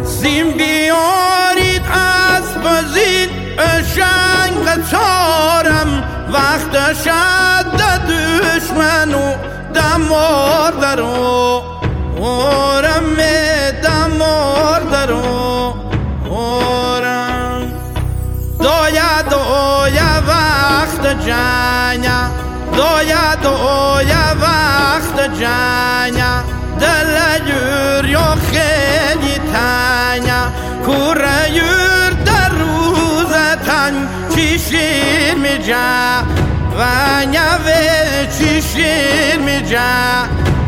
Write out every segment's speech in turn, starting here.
سیم بیارید از بازید اشنگ قطارم وقت شد دشمنو دمار درو اورم دمار درو اورم دویا دویا وقت جانیا دویا دویا وقت جانیا دل یور خیلی تانیا کوره یور در روزتن چیشیر می جا وانیا و چیشیر می جا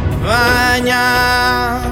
وانیا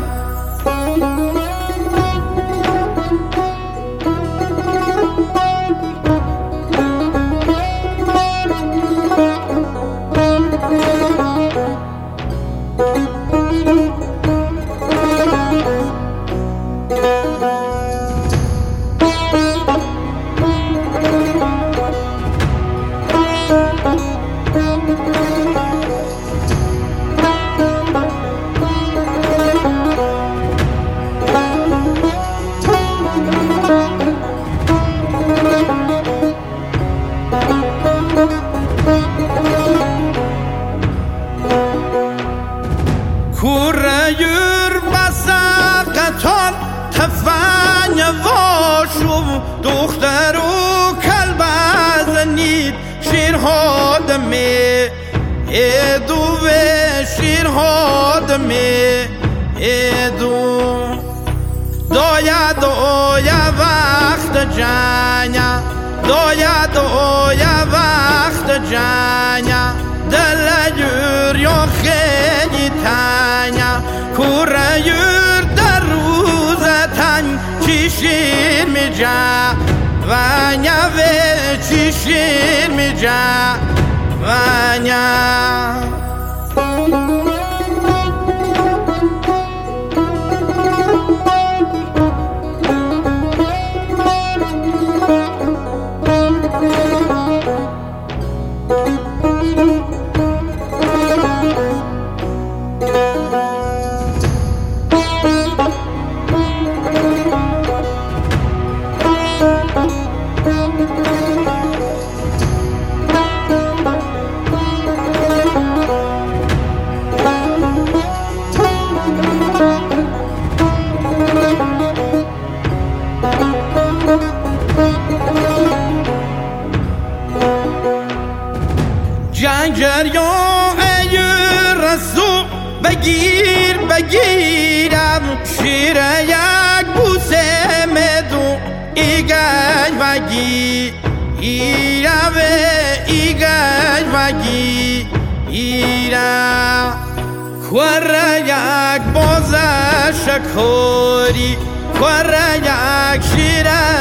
کوره یور بسا قطار تفنگ واشو دخترو کلب زنید شیرها دمه ایدو و شیرها دمه ایدو دویا دویا وقت جانیا دویا دویا وقت جانیا دل یور خیلی تانیا کوره یور در روزتن چیشیر می جا وانیا و چیشیر می جا وانیا جنگریان ای رسول بگیر بگیرم شیر یک بوسه مدو ایگای وگی ایرا و ایگای وگی ایرا خوره یک بازه شکوری خوره یک شیر